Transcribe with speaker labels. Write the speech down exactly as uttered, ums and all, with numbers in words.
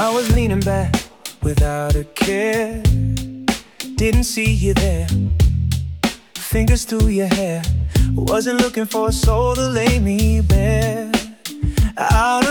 Speaker 1: I was leaning back without a care. Didn't see you there. Fingers through your hair. Wasn't looking for a soul to lay me bare. Out